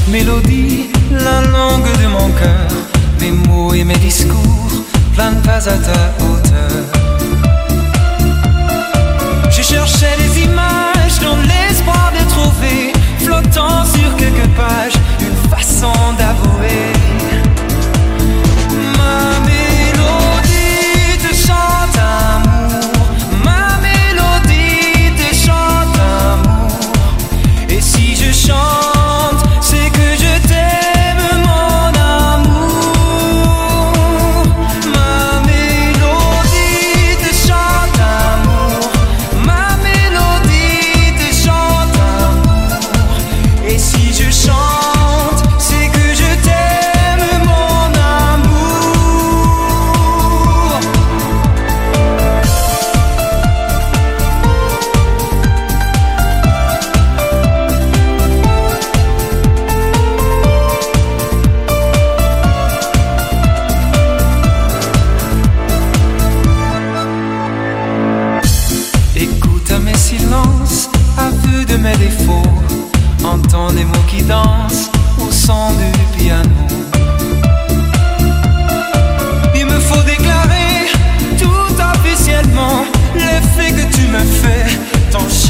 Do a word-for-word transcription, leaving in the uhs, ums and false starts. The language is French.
Mélodie, la langue de mon cœur, mes mots et mes discours planent pas à ta hauteur. Je cherchais des images dans l'espoir de trouver, flottant sur quelques pages, une façon d'avouer. Ma mélodie te chante amour, ma mélodie te chante amour. Et si je chante, c'est que je t'aime mon amour. Ma mélodie te chante amour, ma mélodie te chante amour. Et si je chante, c'est que je t'aime mon amour. Écoute à mes silences, aveu de mes défauts, entends les mots qui dansent au son du piano. Il me faut déclarer tout officiellement l'effet que tu me fais, ton